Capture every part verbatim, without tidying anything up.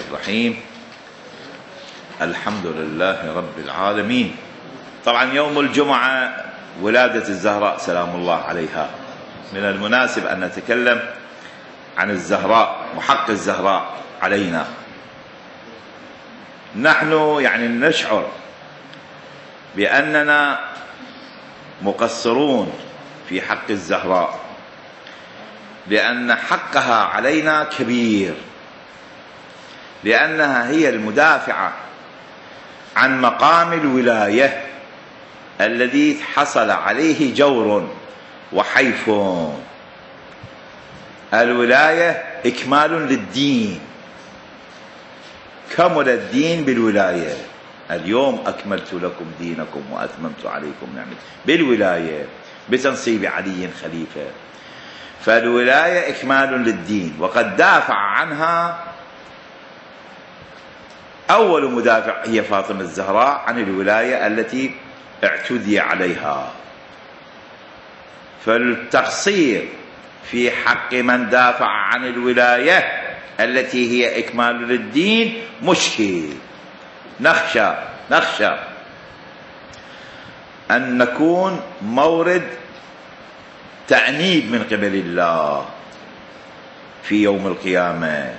الرحيم. الحمد لله رب العالمين. طبعا يوم الجمعة ولادة الزهراء سلام الله عليها، من المناسب أن نتكلم عن الزهراء وحق الزهراء علينا. نحن يعني نشعر بأننا مقصرون في حق الزهراء، لأن حقها علينا كبير، لأنها هي المدافعة عن مقام الولاية الذي حصل عليه جور وحيف. الولاية إكمال للدين، كمل الدين بالولاية. اليوم أكملت لكم دينكم وأتممت عليكم نعمتي، بالولاية، بتنصيب علي خليفة. فالولاية إكمال للدين، وقد دافع عنها أول مدافع هي فاطمة الزهراء عن الولاية التي اعتدي عليها. فالتقصير في حق من دافع عن الولاية التي هي إكمال للدين مشكل. نخشى نخشى أن نكون مورد تأنيب من قبل الله في يوم القيامة،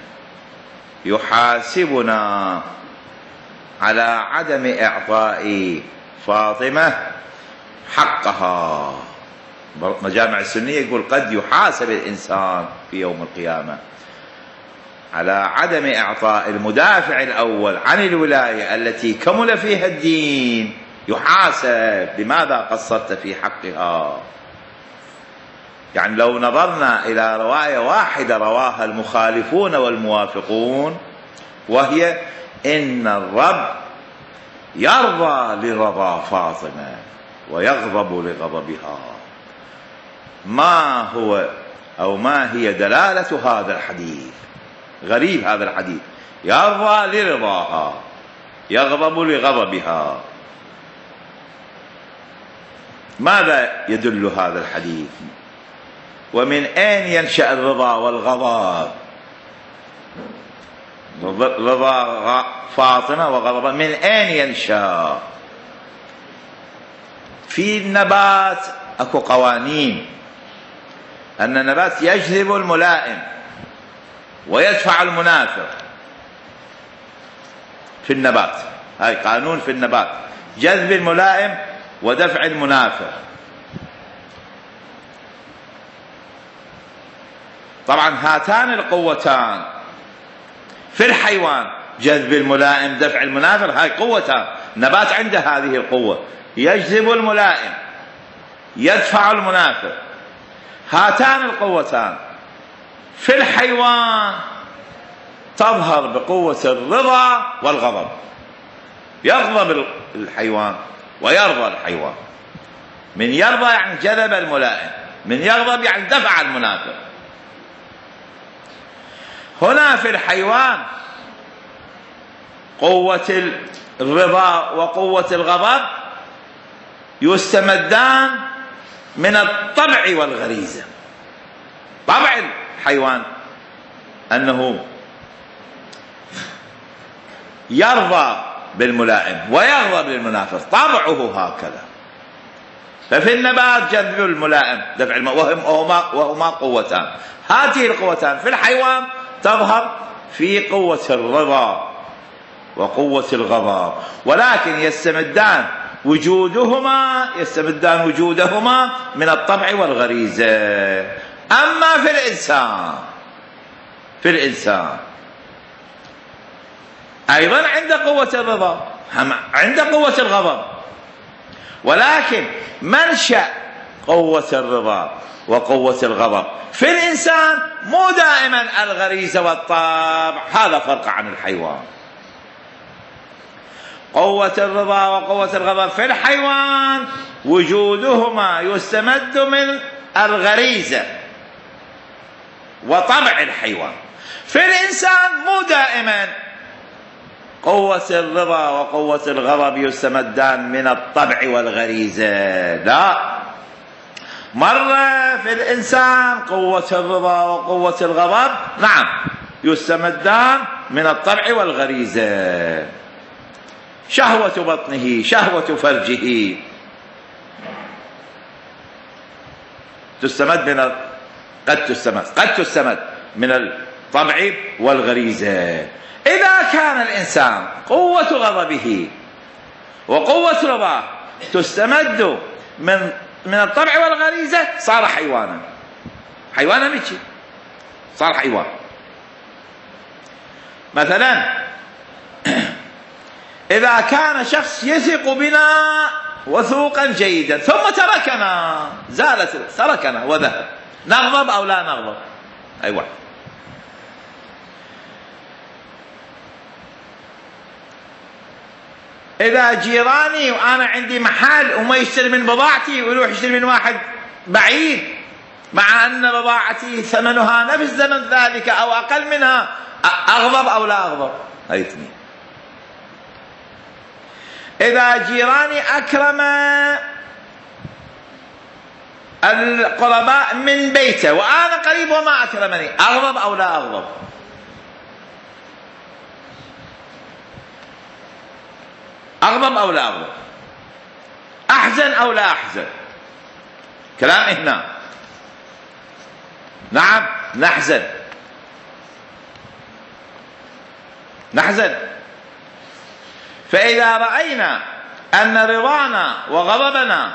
يحاسبنا على عدم إعطاء فاطمة حقها. مجامع السنية يقول قد يحاسب الإنسان في يوم القيامة على عدم إعطاء المدافع الأول عن الولاية التي كمل فيها الدين، يحاسب لماذا قصرت في حقها. يعني لو نظرنا إلى رواية واحدة رواها المخالفون والموافقون، وهي إن الرب يرضى لرضا فاطمة ويغضب لغضبها. ما هو أو ما هي دلالة هذا الحديث؟ غريب هذا الحديث، يرضى لرضاها يغضب لغضبها. ماذا يدل هذا الحديث؟ ومن أين ينشأ الرضا والغضب؟ رضا فاطمة وغضبها من أين ينشأ؟ في النبات أكو قوانين، أن النبات يجذب الملائم ويدفع المنافر في النبات. هاي قانون في النبات، جذب الملائم ودفع المنافر. طبعا هاتان القوتان في الحيوان، جذب الملائم دفع المنافر، هاي قوتان. النبات عنده هذه القوة، يجذب الملائم يدفع المنافر. هاتان القوتان في الحيوان تظهر بقوة الرضا والغضب. يغضب الحيوان ويرضى الحيوان. من يرضى يعني جذب الملائم، من يغضب يعني دفع المنافر. هنا في الحيوان قوة الرضا وقوة الغضب يستمدان من الطبع والغريزة. طبع الحيوان أنه يرضى بالملائم ويغضب للمنافر، طبعه هكذا. ففي النبات جذب الملائم دفع الم... وهما, وهما قوتان. هذه القوتان في الحيوان تظهر في قوة الرضا وقوة الغضب، ولكن يستمدان وجودهما يستمدان وجودهما من الطبع والغريزة. أما في الإنسان في الإنسان أيضا عند قوة الرضا، عند قوة الغضب، ولكن منشأ قوة الرضا وقوة الغضب في الإنسان مو دائما الغريزة والطبع. هذا فرق عن الحيوان. قوة الرضا وقوة الغضب في الحيوان وجودهما يستمد من الغريزة وطبع الحيوان. في الإنسان مو دائما قوة الرضا وقوة الغضب يستمدان من الطبع والغريزة، لا. مرة في الإنسان قوة الرضا وقوة الغضب نعم يستمدان من الطبع والغريزة. شهوة بطنه، شهوة فرجه تستمد من قد تستمد قد تستمد من الطبع والغريزة. إذا كان الإنسان قوة غضبه وقوة رضاه تستمد من من الطبع والغريزة صار حيوانا. حيوانا ميتشي صار حيوان. مثلا إذا كان شخص يثق بنا وثوقا جيدا ثم تركنا، زالت تركنا وذهب، نغضب أو لا نغضب؟ أيوة. إذا جيراني وأنا عندي محل وما يشتري من بضاعتي ويروح يشتري من واحد بعيد مع أن بضاعتي ثمنها نفس ثمن ذلك أو أقل منها، أغضب أو لا أغضب؟ هاي اثنين. إذا جيراني أكرم القرباء من بيته وأنا قريب وما أكرمني، أغضب أو لا أغضب؟ أغضب أو لا أغضب؟ أحزن أو لا أحزن؟ كلام هنا. نعم نحزن، نحزن. فإذا رأينا أن رضانا وغضبنا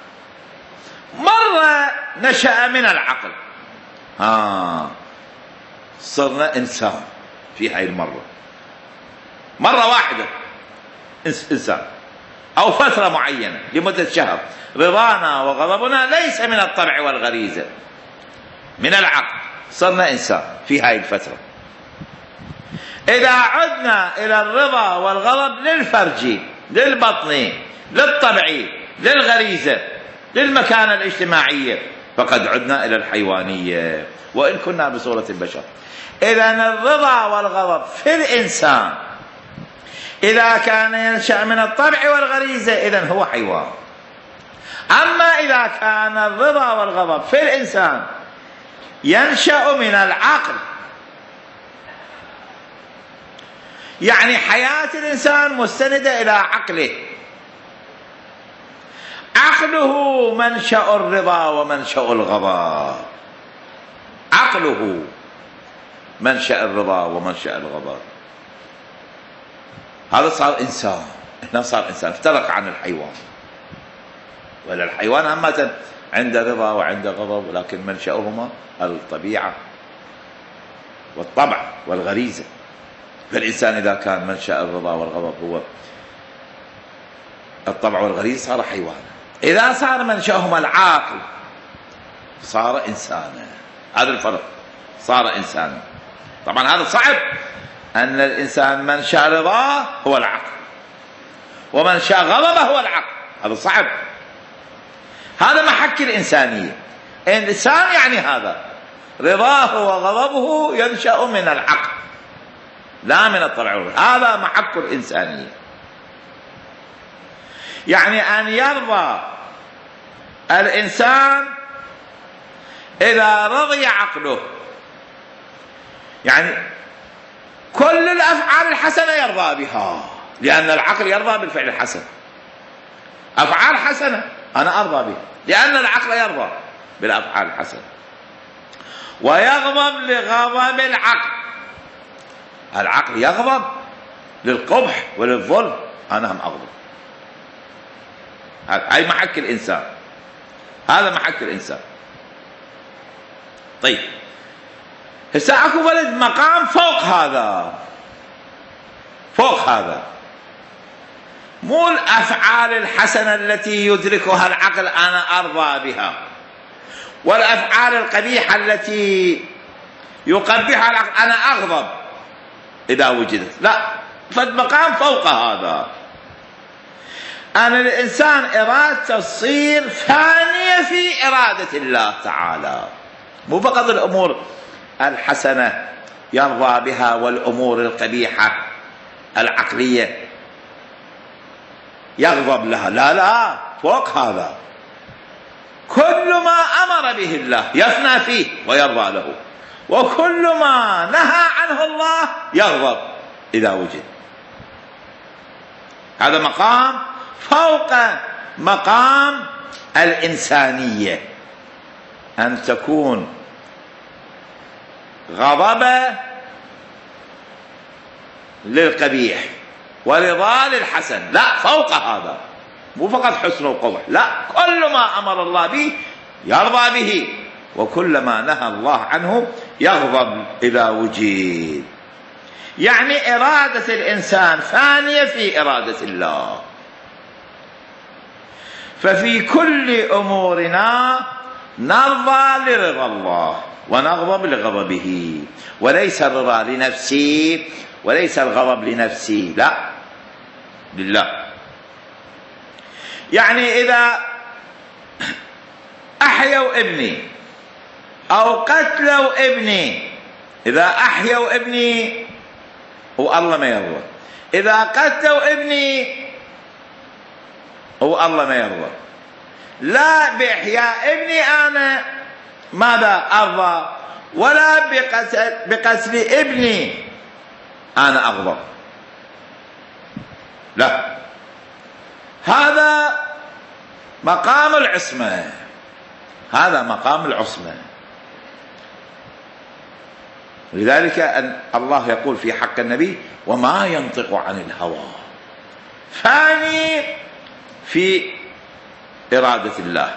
مرة نشأ من العقل، ها صرنا إنسان في هاي المرة، مرة واحدة إنسان أو فترة معينة لمدة شهر، رضانا وغضبنا ليس من الطبع والغريزة، من العقل، صرنا إنسان في هاي الفترة. إذا عدنا إلى الرضا والغضب للفرج، للبطن، للطبع، للغريزة، للمكانة الاجتماعية، فقد عدنا إلى الحيوانية وإن كنا بصورة البشر. إذن الرضا والغضب في الإنسان إذا كان ينشأ من الطبع والغريزة إذن هو حيوان. أما إذا كان الرضا والغضب في الإنسان ينشأ من العقل، يعني حياة الإنسان مستندة إلى عقله، عقله منشأ الرضا ومنشأ الغضب، عقله منشأ الرضا ومنشأ الغضب. هذا صار إنسان، هنا صار إنسان، افترق عن الحيوان. ولا الحيوان همة عنده رضا وعنده غضب، ولكن منشأهما الطبيعة والطبع والغريزة. فالإنسان إذا كان منشأ الرضا والغضب هو الطبع والغريزة صار حيوانا. إذا صار منشأهما العاقل صار إنسانا. هذا الفرق، صار إنسانا. طبعا هذا صعب، أن الإنسان منشأ رضاه هو العقل ومنشأ غضبه هو العقل، هذا صعب. هذا محك الإنسانية. الإنسان يعني هذا رضاه وغضبه ينشأ من العقل لا من الطبع والغريزة، هذا محك الإنسانية. يعني أن يرضى الإنسان إذا رضي عقله، يعني كل الأفعال الحسنة يرضى بها، لأن العقل يرضى بالفعل الحسن. أفعال حسنة أنا أرضى بها لأن العقل يرضى بالأفعال الحسنة. ويغضب لغضب العقل، العقل يغضب للقبح وللظلم، أنا هم أغضب. هاي محك الإنسان، هذا محك الإنسان. طيب هسه اكو ولد مقام فوق هذا، فوق هذا، مو الأفعال الحسنة التي يدركها العقل أنا أرضى بها، والأفعال القبيحة التي يقبحها العقل أنا أغضب إذا وجدت، لا، فالمقام فوق هذا. أن الإنسان إرادته تصير ثانية في إرادة الله تعالى، مو فقط الأمور الحسنة يرضى بها والأمور القبيحة العقلية يغضب لها، لا لا، فوق هذا كل ما أمر به الله يفنى فيه ويرضى له، وكل ما نهى عنه الله يغضب إذا وجد. هذا مقام فوق مقام الإنسانية، أن تكون غضب للقبيح ورضا للحسن، لا فوق هذا، مو فقط حسن وقبح، لا كل ما أمر الله به يرضى به، وكل ما نهى الله عنه يغضب إذا وجد. يعني إرادة الإنسان فانية في إرادة الله. ففي كل أمورنا نرضى لرضا الله ونغضب لغضبه، وليس الرضا لنفسي وليس الغضب لنفسي، لا لله. يعني إذا أحيوا ابني أو قتلوا ابني، إذا أحيوا ابني هو الله ما يرضى، إذا قتلوا ابني هو الله ما يرضى. لا بإحياء ابني أنا ماذا أرضى، ولا بقتل, بقتل ابني أنا أغضب، لا. هذا مقام العصمة، هذا مقام العصمة. لذلك أن الله يقول في حق النبي: وما ينطق عن الهوى، فاني في إرادة الله،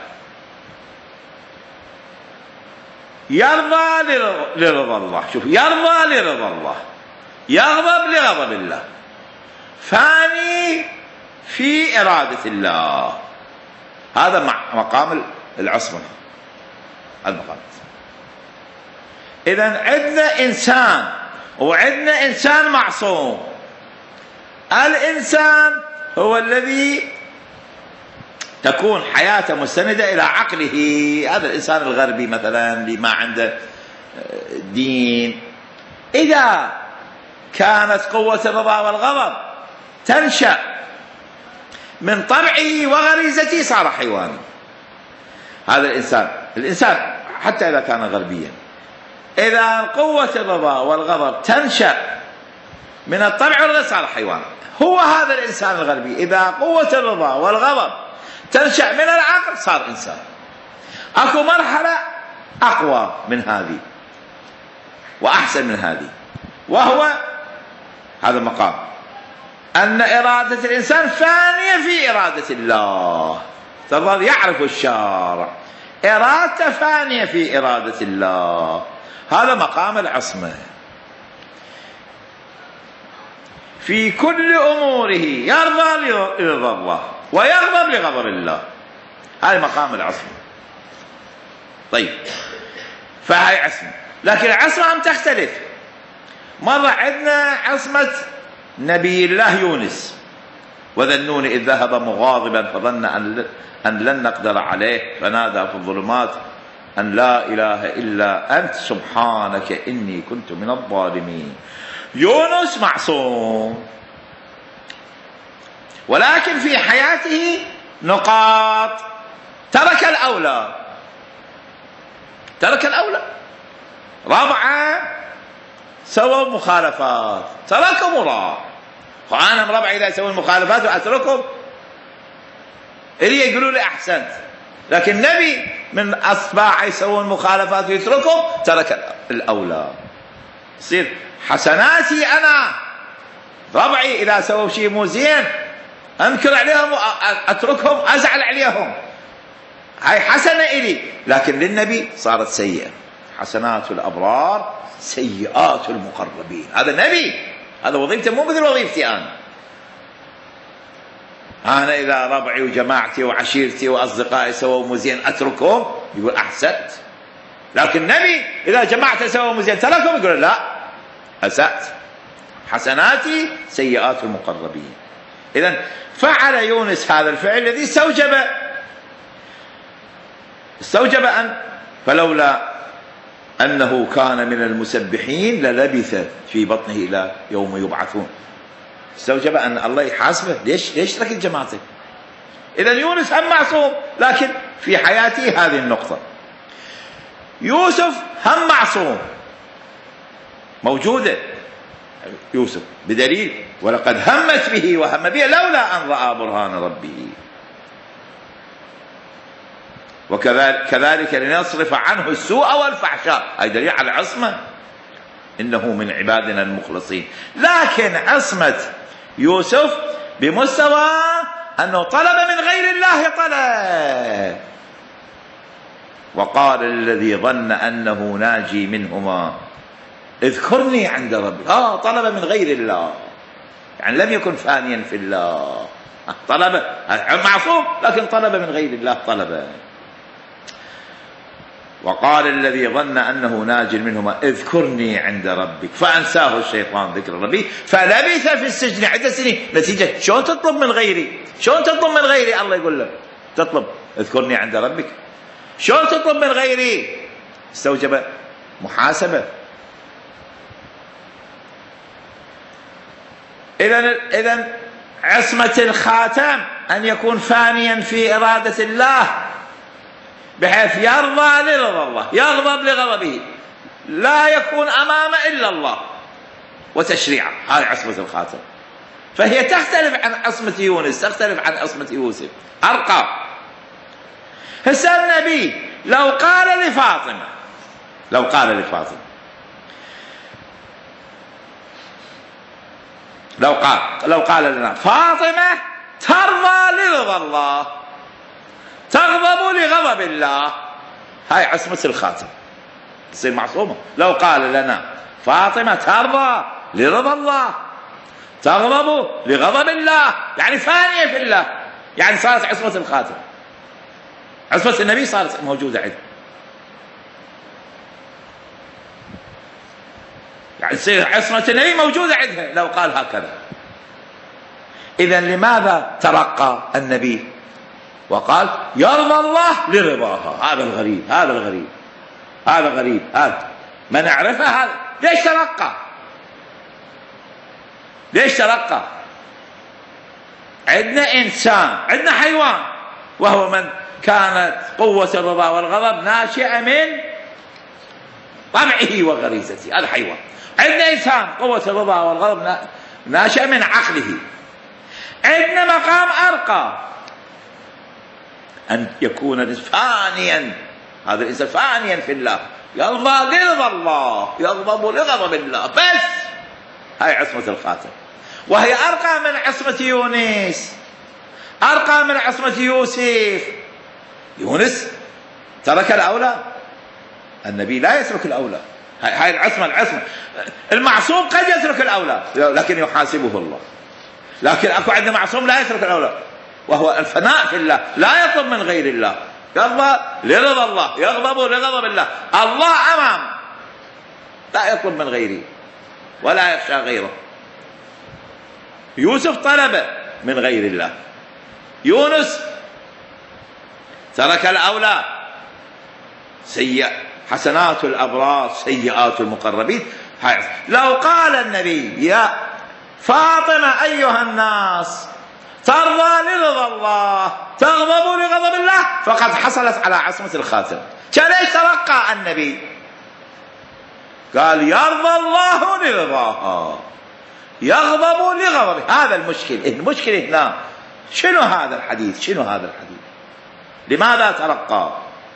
يرضى لرضا الله. شوف، يرضى لرضا الله، يغضب لغضب الله، فاني في إرادة الله. هذا مقام العصمة، المقام. إذن عندنا إنسان وعندنا إنسان معصوم. الإنسان هو الذي تكون حياته مستندة إلى عقله. هذا الإنسان الغربي مثلا اللي ما عنده دين، إذا كانت قوة الرضا والغضب تنشأ من طبعه وغريزته صار حيواني. هذا الإنسان الإنسان حتى إذا كان غربيا، إذا قوة الرضا والغضب تنشأ من الطبع والغريزة صار حيوان. هو هذا الإنسان الغربي إذا قوة الرضا والغضب تنشأ من العقل صار إنسان. أكو مرحلة أقوى من هذه وأحسن من هذه، وهو هذا المقام، أن إرادة الإنسان فانية في إرادة الله. تظل يعرف الشارع إرادته فانية في إرادة الله. هذا مقام العصمة. في كل أموره يرضى لرضا الله ويغضب لغضب الله. هذا مقام العصمة. طيب، فهي عصمة، لكن العصمة هم تختلف. مرة عندنا عصمة نبي الله يونس: وذا النون إذ ذهب مغاضبا فظن أن لن نقدر عليه فنادى في الظلمات أن لا إله إلا أنت سبحانك إني كنت من الظالمين. يونس معصوم، ولكن في حياته نقاط، ترك الأولى، ترك الأولى. ربعة سووا مخالفات تركوا مراء، وأنا ربعي إذا سووا المخالفات وأتركهم إلي يقولوا لي أحسنت، لكن النبي من أصباع يسوون المخالفات ويتركهم ترك الأولى. يصير حسناتي أنا، ربعي إذا سووا شيء مو زين أنكر عليهم وأتركهم أزعل عليهم، هاي حسنة إلي، لكن للنبي صارت سيئة. حسنات الأبرار سيئات المقربين. هذا النبي، هذا وظيفته مو مثل وظيفتي أنا. أنا إذا ربعي وجماعتي وعشيرتي وأصدقائي سووا مو زين أتركهم، يقول أحسنت. لكن النبي إذا جماعته سووا مو زين تركهم، يقول لا أسأت. حسناتي سيئات المقربين. إذن فعل يونس هذا الفعل الذي استوجب استوجب أن فلولا أنه كان من المسبحين للبث في بطنه إلى يوم يبعثون. استوجب أن الله يحاسبه. ليش ليش تركت جماعتك؟ إذن يونس هم معصوم، لكن في حياته هذه النقطة. يوسف هم معصوم، موجودة يوسف بدليل ولقد همت به وهم به لولا أن رأى برهان ربه. وكذلك لنصرف عنه السوء والفحشاء، أي دليل على عصمة، إنه من عبادنا المخلصين. لكن عصمة يوسف بمستوى أنه طلب من غير الله طلب. وقال الذي ظن أنه ناجي منهما اذكرني عند ربي. آه طلب من غير الله، يعني لم يكن فانيا في الله، طلب معصوم لكن طلب من غير الله طلبا. وقال الذي ظن أنه ناج منهما اذكرني عند ربك فأنساه الشيطان ذكر ربي فلبث في السجن عدة سنين. نتيجة شلون تطلب من غيري؟ شلون تطلب من غيري؟ الله يقول له تطلب اذكرني عند ربك، شلون تطلب من غيري؟ استوجب محاسبة. إذن إذن عصمة الخاتم أن يكون فانيا في إرادة الله بحيث يرضى لرضا الله، يغضب لغضبه، لا يكون أمام إلا الله وتشريعه. هذه عصمة الخاتم. فهي تختلف عن عصمة يونس، تختلف عن عصمة يوسف، أرقى. هسه النبي لو قال لفاطمة لو قال لفاطمة لو قال لو قال لنا فاطمة ترضى لرضا الله تغضب لغضب الله، هاي عصمة الخاتم تصير معصومة. لو قال لنا فاطمة ترضى لرضا الله تغضب لغضب الله، يعني فانية في الله، يعني صارت عصمة الخاتم. عصمة النبي صارت موجودة عنده، يعني تصير عصمة النبي موجودة عندها لو قال هكذا. إذن لماذا ترقى النبي وقال يرضى الله لرضاها؟ هذا الغريب، هذا الغريب، هذا غريب، هذا ما نعرفه. هذا ليش ترقى؟ ليش ترقى؟ عندنا إنسان، عندنا حيوان، وهو من كانت قوة الرضا والغضب ناشئة من طبعه وغريزته، هذا حيوان. عندنا إنسان قوة الرضا والغضب ناشئة من عقله. عندنا مقام أرقى أن يكون فانيا، هذا الإنسان فانيا في الله، يرضى لرضا الله يغضب لغضب الله بس. هاي عصمة الخاتم، وهي أرقى من عصمة يونس، أرقى من عصمة يوسف. يونس ترك الأولى، النبي لا يترك الأولى. هاي العصمة العصمة المعصوم قد يترك الأولى لكن يحاسبه الله، لكن أكو عندنا معصوم لا يترك الأولى وهو الفناء في الله، لا يطلب من غير الله، يرضى لرضا الله يغضب لغضب الله. الله أمام، لا يطلب من غيره ولا يخشى غيره. يوسف طلب من غير الله، يونس ترك الأولى. سيئ حسنات الأبرار سيئات المقربين. لو قال النبي يا فاطمة أيها الناس ترضى لرضا الله تغضب لغضب الله فقد حصلت على عصمة الخاتم. كان ليش ترقى النبي؟ قال يرضى الله لرضاها يغضب لغضبه. هذا المشكل، المشكلة هنا شنو هذا الحديث؟ شنو هذا الحديث؟ لماذا ترقى؟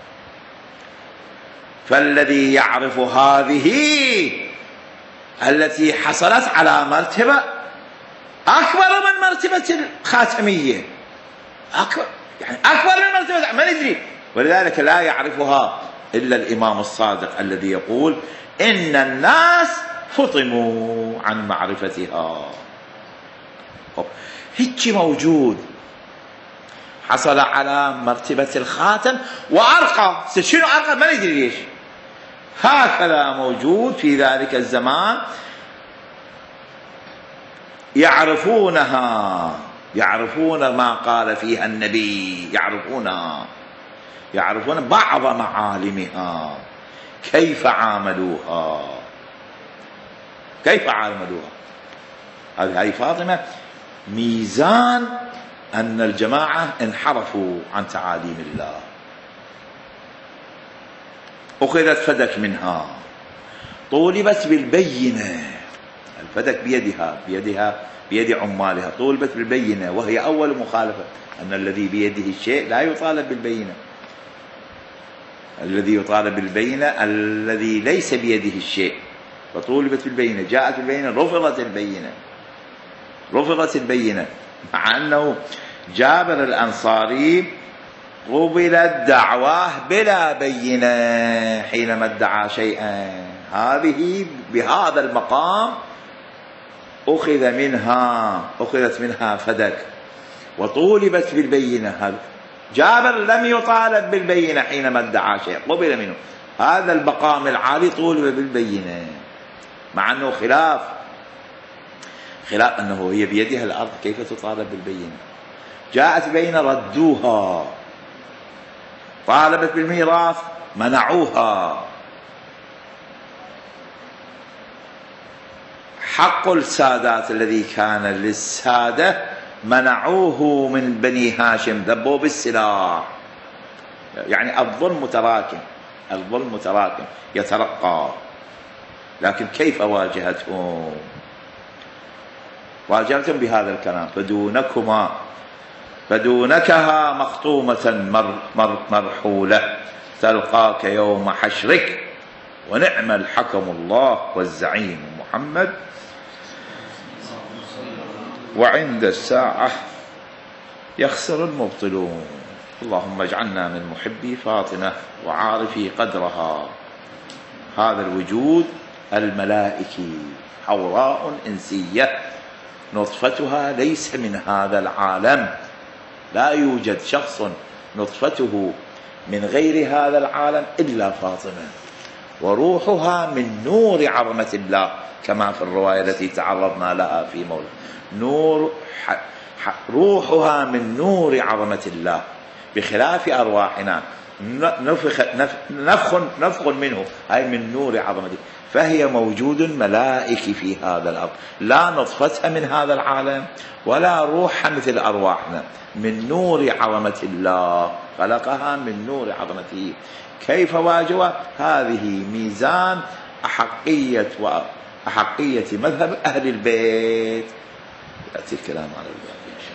فالذي يعرف هذه التي حصلت على مرتبة أكبر من مرتبة الخاتمية، أكبر يعني أكبر من مرتبة، ما ندري. ولذلك لا يعرفها إلا الإمام الصادق الذي يقول إن الناس فطموا عن معرفتها. هيك موجود، حصل على مرتبة الخاتم وأرقى. شنو أرقى؟ ما ندري ليش. هكذا موجود في ذلك الزمان، يعرفونها، يعرفون ما قال فيها النبي، يعرفونها، يعرفون بعض معالمها، كيف عاملوها، كيف عاملوها. هذه فاطمة ميزان أن الجماعة انحرفوا عن تعاليم الله، أخذت فدك منها، طولبت بالبينة، الفدك بيدها بيدها بيد عمالها، طولبت بالبينة وهي أول مخالفة، أن الذي بيده الشيء لا يطالب بالبينة، الذي يطالب بالبينة الذي ليس بيده الشيء، فطولبت بالبينة، جاءت البينة، رفضت البينة، رفضت البينة، مع أنه جابر الأنصاري قبلت دعواه بلا بينة حينما ادعى شيئا، هذه بهذا المقام أخذ منها أخذت منها فدك وطولبت بالبينة. هذا جابر لم يطالب بالبينة حينما ادعى شيئا، قبل منه، هذا المقام العالي طولب بالبينة، مع أنه خلاف خلاف أنه هي بيدها الأرض، كيف تطالب بالبينة؟ جاءت بينة ردوها، طالبت بالميراث منعوها. حق السادات الذي كان للسادة منعوه من بني هاشم، ذبوا بالسلاح، يعني الظلم متراكم، الظلم متراكم يترقى، لكن كيف واجهتهم؟ واجهتهم بهذا الكلام: فدونكما فدونكها مخطومة مر مر مرحولة تلقاك يوم حشرك ونعم الحكم الله والزعيم محمد وعند الساعة يخسر المبطلون. اللهم اجعلنا من محبي فاطمة وعارفي قدرها. هذا الوجود الملائكي، حوراء إنسية نطفتها ليس من هذا العالم، لا يوجد شخص نطفته من غير هذا العالم إلا فاطمة، وروحها من نور عظمة الله كما في الرواية التي تعرضنا لها في مولى نور ح... ح... روحها من نور عظمة الله، بخلاف أرواحنا نفخ نفخ نفخ منه، أي من نور عظمته، فهي موجود ملائكي في هذا الأرض، لا نطفتها من هذا العالم ولا روحها مثل أرواحنا، من نور عظمة الله، خلقها من نور عظمته. كيف واجهها؟ هذه ميزان أحقية وأحقية مذهب أهل البيت. يأتي الكلام على الباب إن شاء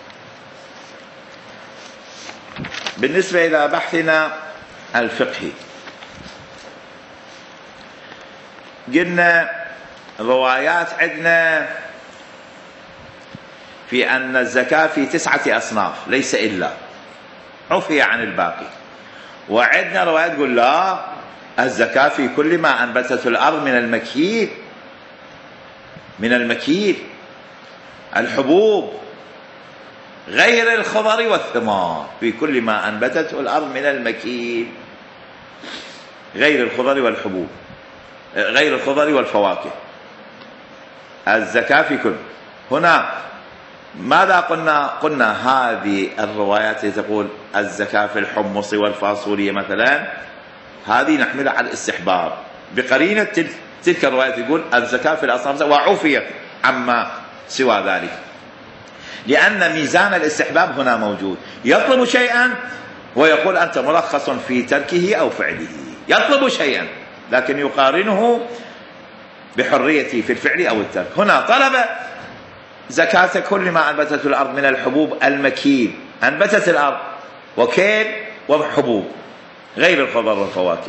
الله. بالنسبة إلى بحثنا الفقهي، قلنا روايات عندنا في أن الزكاة في تسعة أصناف ليس إلا، عفي عن الباقي. وعندنا روايات تقول لا، الزكاة في كل ما أنبتته الأرض من المكيل، من المكيل الحبوب غير الخضر والثمار، في كل ما أنبتته الأرض من المكيل، غير الخضر والحبوب، غير الخضر والفواكه، الزكاة في كل. هنا ماذا قلنا؟ قلنا هذه الروايات التي تقول الزكاة في الحمص والفاصوليا مثلا، هذه نحملها على الاستحباب بقرينة تلك, تلك الروايات تقول الزكاة في الأصناف وعفيت عما سوى ذلك، لأن ميزان الاستحباب هنا موجود، يطلب شيئا ويقول أنت مرخص في تركه أو فعله، يطلب شيئا لكن يقارنه بحريته في الفعل أو الترك. هنا طلب زكاة كل ما أنبتته الأرض من الحبوب المكيل، أنبتت الأرض وكيل وحبوب غير الخضر والفواكه،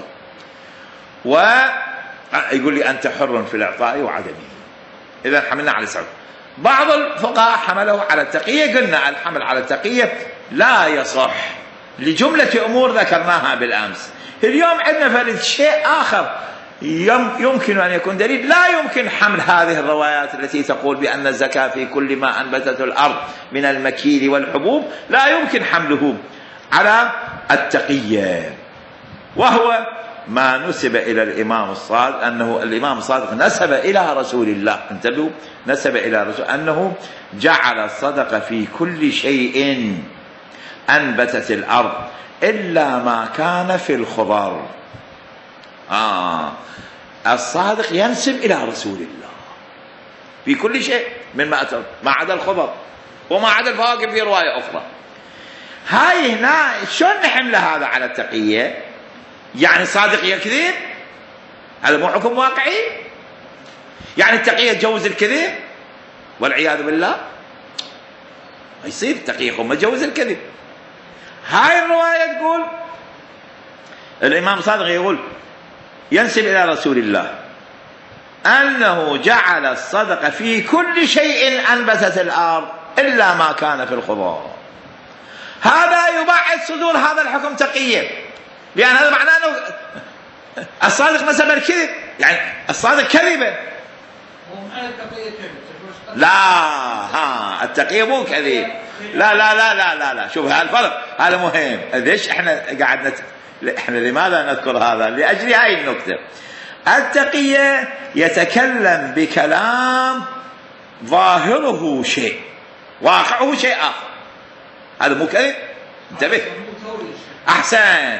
ويقول لي أنت حر في الإعطاء وعدمه، إذا حملنا على سعود. بعض الفقهاء حمله على التقية، قلنا الحمل على التقية لا يصح لجملة أمور ذكرناها بالأمس. اليوم عندنا فرد شيء آخر يمكن أن يكون دليل، لا يمكن حمل هذه الروايات التي تقول بأن الزكاة في كل ما أنبتته الأرض من المكيل والحبوب، لا يمكن حمله على التقية، وهو ما نسب إلى الإمام الصادق، أنه الإمام الصادق نسب إلى رسول الله، انتبهوا، نسب إلى رسول أنه جعل الصدقة في كل شيء أنبتت الأرض إلا ما كان في الخضر. آه الصادق ينسب إلى رسول الله في كل شيء من ما أتى ما عدا الخضر وما عدا الفواكه في رواية أخرى. هاي هنا شلون نحمل هذا على التقية؟ يعني صادق يكذب؟ هذا مو حكم واقعي؟ يعني التقية تجوز الكذب والعياذ بالله؟ ما يصير التقية ما تجوز الكذب. هاي الرواية تقول الإمام صادق يقول ينسب إلى رسول الله أنه جعل الصدقة في كل شيء أنبتت الأرض إلا ما كان في الخضار. هذا يبعد صدور هذا الحكم تقية، لأن هذا معناه أنه الصادق نسب الكذب، يعني الصادق كذبه. لا ها التقية مو كذب، لا لا لا لا لا لا شوف هذا الفرق، هذا مهم. ليش احنا قاعد نت... احنا لماذا نذكر هذا؟ لأجل هاي النكتة. التقية يتكلم بكلام ظاهره شيء واقعه شيء آخر، هذا مو كذب. انتبه أحسن.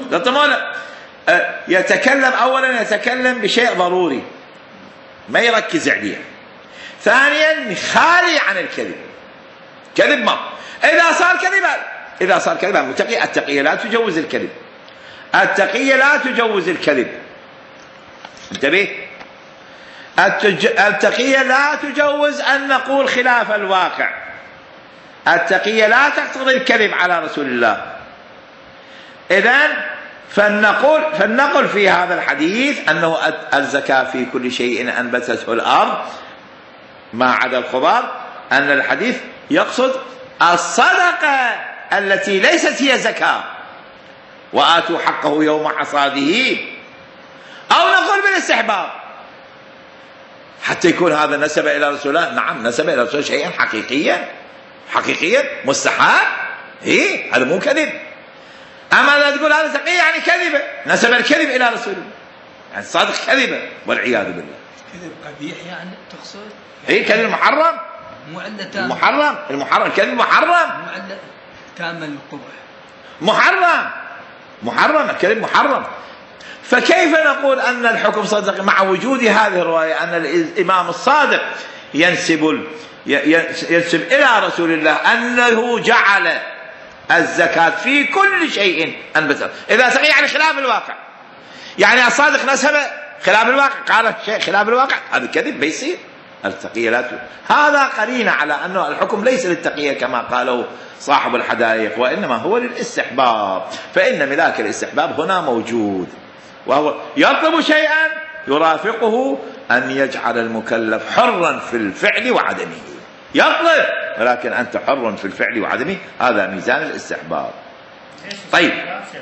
يتكلم أولا يتكلم بشيء ضروري ما يركز عليه، ثانيا خالي عن الكذب، كذب ما إذا صار كذبا إذا صار كذبا متقي. التقية لا تجوز الكذب، التقية لا تجوز الكذب. انتبه، التج... التقية لا تجوز أن نقول خلاف الواقع، التقية لا تقتضي الكذب على رسول الله. إذن فلنقول فلنقل في هذا الحديث أنه الزكاة في كل شيء أنبتته الأرض ما عدا الخضار، أن الحديث يقصد الصدقة التي ليست هي زكاة، وآتوا حقه يوم حصاده. أو نقول بالاستحباب حتى يكون هذا نسب إلى رسول الله. نعم نسب إلى رسول الله شيئا حقيقيا حقيقيا مستحاب، إيه هذا مو كذب. أما لا تقول هذا تقي يعني كذبة، نسب الكذب إلى رسول الله، يعني صادق كذبة والعياذ بالله. كذب قبيح يعني تقصد؟ إيه كذب محرم، معلة تام محرم، المحرم كذب محرم، معلة تام القبح، محرم محرم الكذب محرم. فكيف نقول أن الحكم صدق مع وجود هذه الرواية أن الإمام الصادق ينسب ينسب إلى رسول الله أنه جعل الزكاة في كل شيء أنبت. إذا تقي يعني خلاف الواقع، يعني الصادق نسب خلاف الواقع، قال شيء خلاف الواقع، هذا كذب بيصير. التقية لا تجوز. هذا قرينة على أنه الحكم ليس للتقية كما قالوا صاحب الحدائق، وإنما هو للاستحباب، فإن ملاك الاستحباب هنا موجود، وهو يطلب شيئا يرافقه أن يجعل المكلف حرا في الفعل وعدمه. يطلب ولكن أنت حر في الفعل وعدمه، هذا ميزان الاستحباب. طيب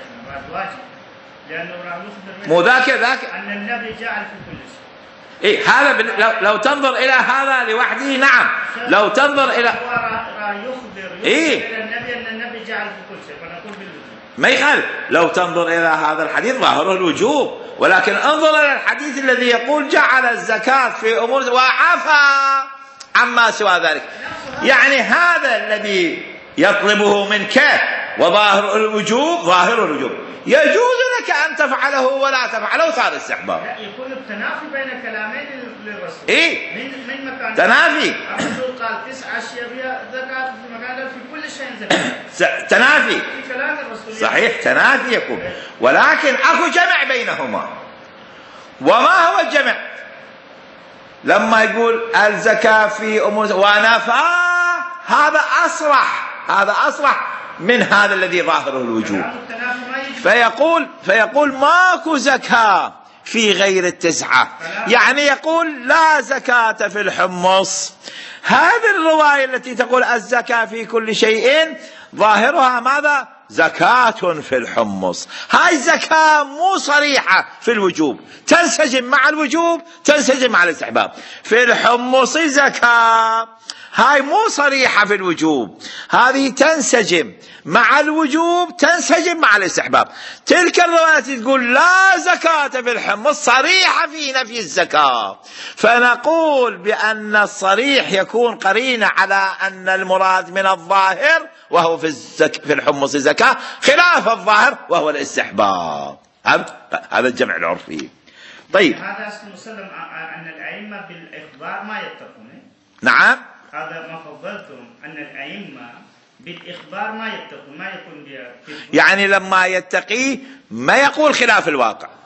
مو ذاك ذاك أن النبي جعل في كل شيء. إيه هذا لو, لو تنظر إلى هذا لوحده نعم، لو تنظر إلى يخبر إيه إلى النبي أن النبي جعل في كل شيء فنقول بالوجوب، ما يخالف. لو تنظر إلى هذا الحديث ظاهره الوجوب، ولكن انظر إلى الحديث الذي يقول جعل الزكاة في أمور وعفى عما سوى ذلك، يعني هذا الذي يطلبه منك وظاهر الوجوب ظاهر الوجوب، يجوز لك أن تفعله ولا تفعله، صار استحباب. لا يكون التنافي بين كلامين للرسول. إيه من من مكان تنافي. الرسول قال تسع أشياء زكاة في مكان في كل شيء زكاة. تنافي في كلام الرسول صحيح، تنافي يكون، ولكن أكو جمع بينهما. وما هو الجمع؟ لما يقول الزكاة في أمور ونفى، هذا أصرح، هذا أصرح من هذا الذي ظاهره الوجوب. فيقول فيقول ماكو زكاة في غير التسعة، يعني يقول لا زكاة في الحمص. هذه الرواية التي تقول الزكاة في كل شيء ظاهرها ماذا؟ زكاة في الحمص. هاي الزكاة مو صريحة في الوجوب، تنسجم مع الوجوب تنسجم مع الاستحباب. في الحمص زكاة، هاي مو صريحة في الوجوب، هذه تنسجم مع الوجوب تنسجم مع الاستحباب. تلك الروايات تقول لا زكاة في الحمص صريحة في نفي الزكاة، فنقول بأن الصريح يكون قرينة على أن المراد من الظاهر وهو في, الزك... في الحمص زكاة خلاف الظاهر وهو الاستحباب. هذا الجمع العرفي. طيب هذا أصل مسلم أن الأئمة بالإخبار ما يتقون. نعم هذا ما فضلتم أن الأئمة بالإخبار ما يتقون، ما يكون يعني لما يتقي ما يقول خلاف الواقع،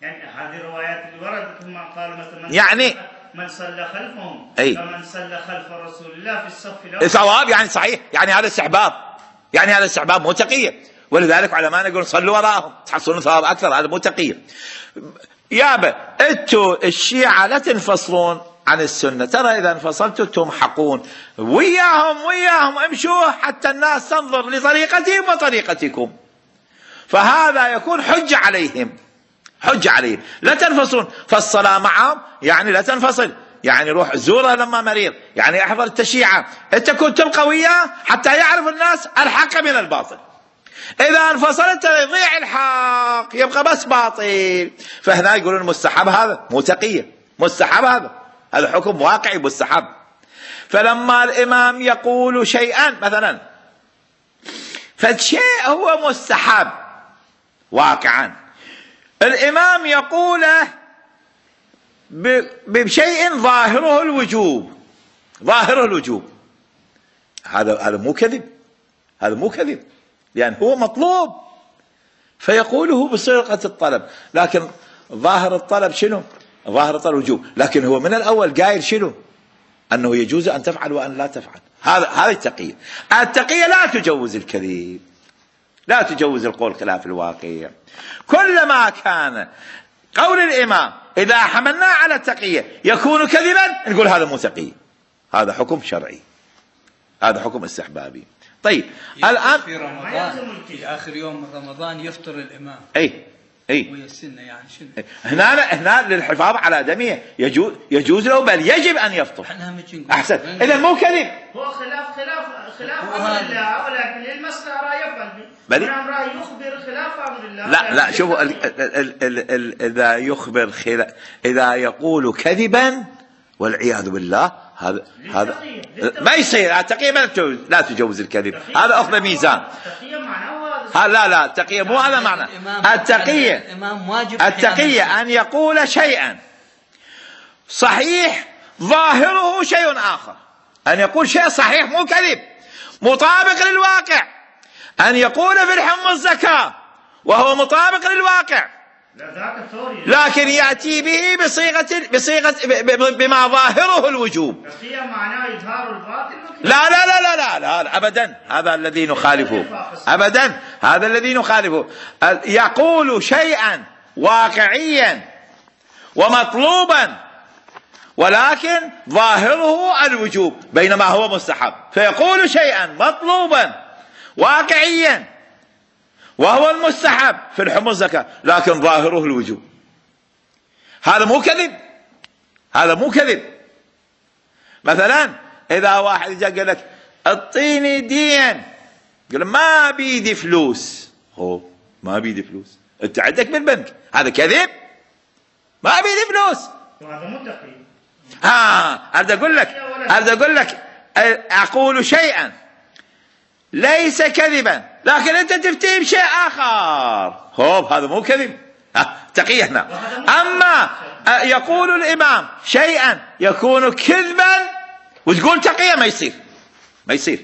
يعني هذه الروايات اللي وردت هم قالوا مثلا من يعني من صلى خلفهم أي. فمن صلى خلف رسول الله في الصف الأول صواب، يعني صحيح، يعني هذا استحباب، يعني هذا استحباب مو تقية، ولذلك علماء يقولون صلوا وراءهم تحصلون ثواب أكثر، هذا مو تقية. يابا انتوا الشيعة لا تنفصلون عن السنة، ترى إذا انفصلتوا تمحقون، وياهم وياهم امشوا حتى الناس تنظر لطريقتهم وطريقتكم، فهذا يكون حجة عليهم، حجة عليهم، لا تنفصلون. فالصلاة معهم يعني لا تنفصل، يعني روح زوره لما مريض، يعني احضر التشيعة، انت كنت تبقى وياه حتى يعرف الناس الحق من الباطل. إذا انفصلت يضيع الحق، يبقى بس باطل. فهنا يقولون مستحب، هذا مو تقية، مستحب، هذا هذا حكم واقعي مستحب. فلما الإمام يقول شيئا مثلا، فالشيء هو مستحب واقعا، الإمام يقوله بشيء ظاهره الوجوب، ظاهره الوجوب، هذا هذا مو كذب، هذا مو كذب، لأن هو مطلوب فيقوله بصيغة الطلب، لكن ظاهر الطلب شنو؟ ظاهر الطلب وجوب، لكن هو من الأول قايل شنو؟ أنه يجوز أن تفعل وأن لا تفعل. هذا هذه التقية. التقية لا تجوز الكذب، لا تجوز القول خلاف الواقع. كلما كان قول الإمام إذا حملناه على التقية يكون كذبا، نقول هذا مو تقية، هذا حكم شرعي، هذا حكم استحبابي. طيب الآن في رمضان في آخر يوم من رمضان يفطر الإمام، أي أي وهي السنة يعني شنو؟ هنا هنا للحفاظ على دمه يجوز يجوز له، بل يجب أن يفطر. أحسن، إذا مو كذب، هو خلاف خلاف خلاف أمر الله، ولكن المصلحة رأي يفعل به، الإمام رأي يخبر خلاف أمر الله. لا لا شوفوا ال ال ال ال إذا يخبر خلاف، إذا يقول كذبا والعياذ بالله، هذا هذا ما يصير. التقية ما لا تجوز الكذب، هذا أخذ ميزان. لا لا التقية مو هذا معنى التقية. التقية أن يقول شيئا صحيح ظاهره شيء آخر، أن يقول شيء صحيح مو كذب مطابق للواقع، أن يقول في الحم الزكاة وهو مطابق للواقع، لكن يأتي به بصيغة بصيغة بما ظاهره الوجوب. لا لا لا لا لا, لا أبدا، هذا الذي نخالفه أبدا، هذا الذي نخالفه. يقول شيئا واقعيا ومطلوبا ولكن ظاهره الوجوب بينما هو مستحب، فيقول شيئا مطلوبا واقعيا وهو المستحب في الحمى الزكاة لكن ظاهره الوجوب، هذا مو كذب، هذا مو كذب. مثلا إذا واحد جاء قال لك اعطيني دين، قال ما بيدي فلوس، هو ما بيدي فلوس، انت عندك بالبنك، هذا كذب، ما بيدي فلوس، وهذا متقي. ها أريد أقول لك أريد أقول لك أقول شيئا ليس كذبا لكن أنت تفتيه بشيء آخر، هوب هذا مو كذب، تقية هنا. أما يقول الإمام شيئا يكون كذبا وتقول تقية، ما يصير، ما يصير.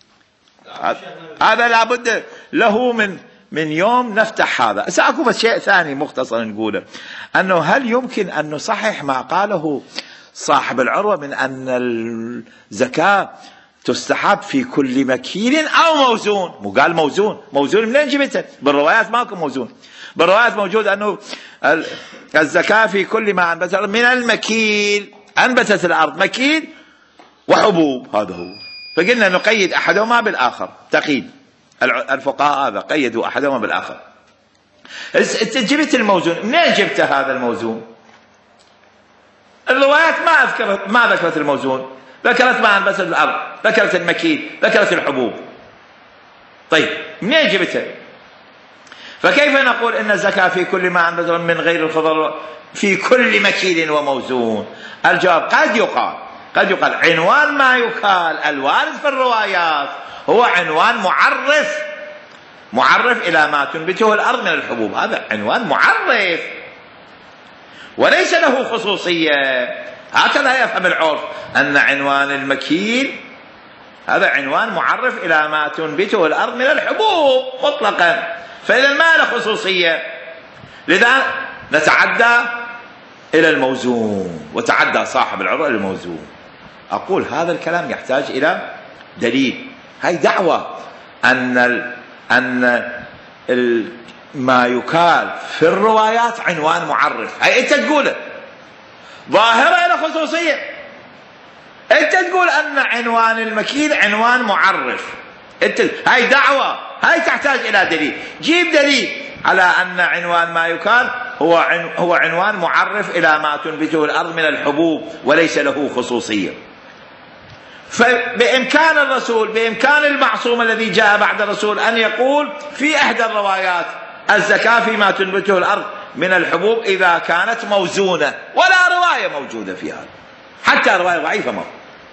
هذا لابد له من من يوم نفتح هذا. سأكون بس شيء ثاني مختصر نقوله، أنه هل يمكن أن نصحح ما قاله صاحب العروة من أن الزكاة تستحب في كل مكيل أو موزون؟ مو قال موزون، موزون منين جبته؟ بالروايات ماكو موزون، بالروايات موجود أنه الزكاة في كل ما أنبت من المكيل، أنبتت الأرض مكيل وحبوب، هذا هو. فقلنا نقيد أحدهما بالآخر، تقييد الفقهاء هذا قيدوا أحدهما بالآخر. أنت جبت الموزون منين جبت هذا الموزون؟ الروايات ما أذكرت ما ذكرت الموزون، ذكرت ما أنبتت الأرض، ذكرت المكيل، ذكرت الحبوب. طيب منين جبتها؟ فكيف نقول إن الزكاة في كل ما أنبت من غير الخضر في كل مكيل وموزون؟ الجواب قد يقال قد يقال عنوان ما يقال الوارد في الروايات هو عنوان معرف، معرف إلى ما تنبته الأرض من الحبوب، هذا عنوان معرف وليس له خصوصية. هكذا يفهم العرف أن عنوان المكيل هذا عنوان معرف إلى ما تنبته الأرض من الحبوب مطلقا، فإذا ما له خصوصية. لذا نتعدى إلى الموزون، وتعدى صاحب العروة إلى الموزون. أقول هذا الكلام يحتاج إلى دليل. هاي دعوة أن ال أن ال ما يكال في الروايات عنوان معرف، هاي أنت تقوله ظاهرة إلى خصوصية. أنت تقول أن عنوان المكيل عنوان معرف، أنت هاي دعوة، هاي تحتاج إلى دليل. جيب دليل على أن عنوان ما يكال هو عن هو عنوان معرف إلى ما تنبته الأرض من الحبوب وليس له خصوصية. فبإمكان الرسول، بإمكان المعصوم الذي جاء بعد الرسول أن يقول في إحدى الروايات الزكاة فيما تنبته الأرض من الحبوب إذا كانت موزونة، ولا رواية موجودة في هذا، حتى رواية ضعيفة ما.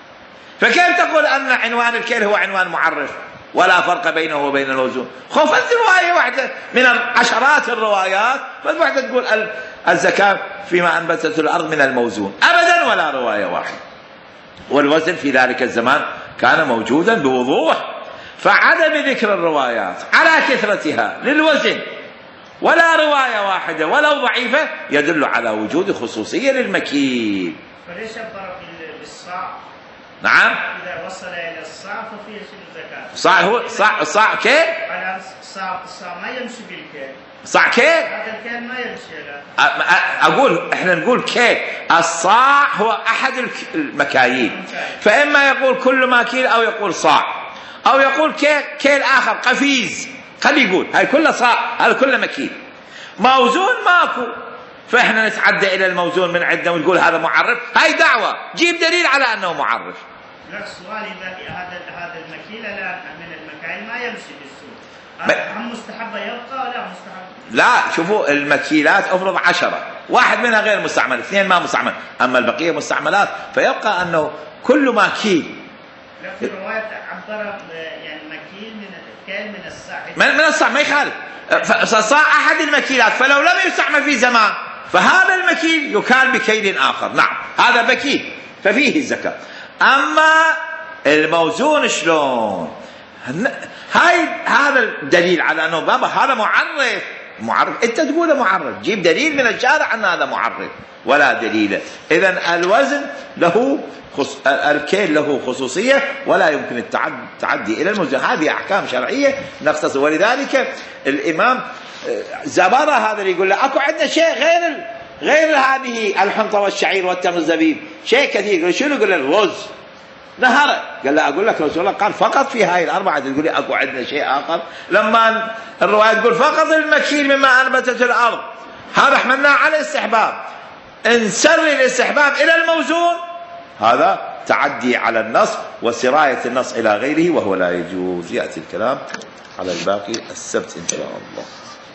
فكيف تقول أن عنوان الكيل هو عنوان معرف ولا فرق بينه وبين الموزون؟ خفت رواية واحدة من عشرات الروايات فالواحدة تقول الزكاة فيما أنبتته الأرض من الموزون، أبدا ولا رواية واحدة. والوزن في ذلك الزمان كان موجودا بوضوح، فعدم ذكر الروايات على كثرتها للوزن ولا رواية واحدة ولو ضعيفة يدل على وجود خصوصية للمكيل. فليش الضرب بالصاع؟ نعم. إذا وصل إلى الصاع ففيه شنو زكاة؟ صاع هو صاع صاع كيل؟ على الصاع الصاع ما يمشي بالكيل. صاع كيل؟ هذا الكيل ما يمشي له. أقول إحنا نقول كيل، الصاع هو أحد المكاييل، فإما يقول كل ما كيل أو يقول صاع أو يقول كيل كيل آخر قفيز، خلي يقول هاي كلها صاع، هذا كله مكيل. موزون ماكو، فإحنا نتعدى إلى الموزون من عندنا ونقول هذا معرف. هاي دعوة، جيب دليل على أنه معرف. لك سؤال، إذا هذا هذا المكيل الآن من المكاييل ما يمشي بالسوق، هم مستحبة يبقى ولا مستحب؟ لا، شوفوا المكيلات أفرض عشرة، واحد منها غير مستعمل، اثنين ما مستعمل، أما البقية مستعملات، فيبقى أنه كل ما كيل. لا، في رواية عبر يعني مكيل من الكيل من الصاع. من, من الصاع ما يخالف، فصاع أحد المكيلات، فلو لم يستعمل في زمان فهذا المكيل يكال بكيل آخر. نعم، هذا مكيل ففيه الزكاة. أما الموزون شلون؟ هاي هذا الدليل على أنه بابا هذا معرف. معرف أنت تقوله معرف، جيب دليل من الشارع أن هذا معرف، ولا دليل. إذن الوزن له خص... الكيل له خصوصية ولا يمكن التعدي إلى الموزون. هذه أحكام شرعية نختصر. ولذلك الإمام زبرة هذا اللي يقول له أكو عندنا شيء غير غير هذه الحنطة والشعير والتمر والزبيب، شيء كثير. يقول شنو؟ يقول له الرز. نهره. قال له أقول لك رسول الله قال فقط في هاي الأربعة، تقول لي أكو عندنا شيء آخر؟ لما الرواية تقول فقط المكيل مما أنبتت الأرض، هذا حملناه على استحباب. انسر الاستحباب إلى الموزون، هذا تعدي على النص وسراية النص إلى غيره وهو لا يجوز. يأتي الكلام على الباقي السبت إن شاء الله.